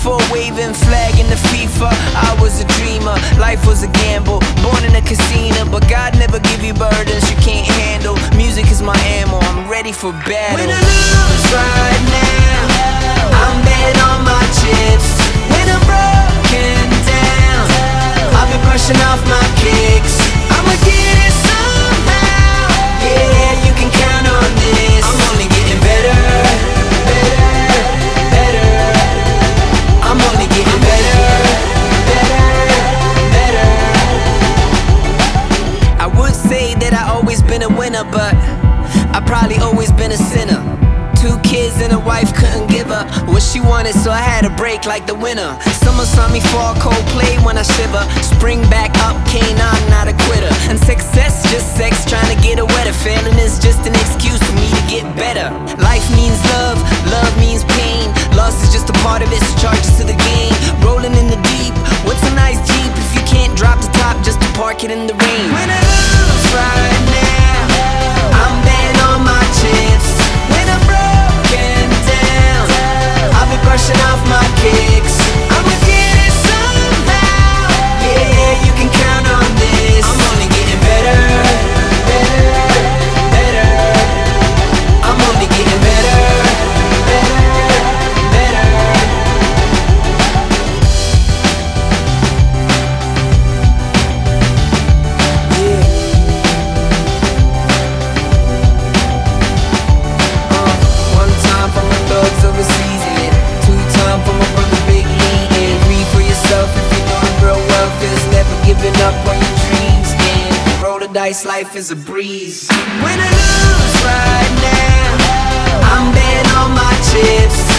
before waving flag in the FIFA. I was a dreamer, life was a gamble. Born in a casino, but God never give you burdens you can't handle. Music is my ammo, I'm ready for battle. When I lose right now, I'm betting on my chips. When I'm broken down, I've been brushing off my kicks. I'ma get it somehow, yeah, you can count on this. I'm only getting better, better, better. I'm only getting better, better, better. I would say that I always been a winner, but I probably always been a sinner. 2 kids and a wife, couldn't give her what she wanted, so I had to break like the winner. Summer saw me fall, Coldplay when I shiver. Spring back up, Kane, I'm not a quitter. And success, just sex, trying to get a wetter. Failing is just an excuse for me to get better. Life means love, love means pain. Loss is just a part of it, so charges to the game. Rolling in the deep, what's a nice Jeep if you can't drop the top just to park it in the rain? When I lose right now, I'm betting on my chips. When I'm broken down, I'll be brushing off my kicks. I'ma get it somehow, yeah, you can count on this. I'm only getting better, better, better. I'm only getting better, better, better. One time for my thugs overseas, and 2 times for my brother Big Lee. And read for yourself if you know the real wealth is never giving up on your dreams. And roll the dice, life is a breeze. When I lose right now, I'm betting on my chips.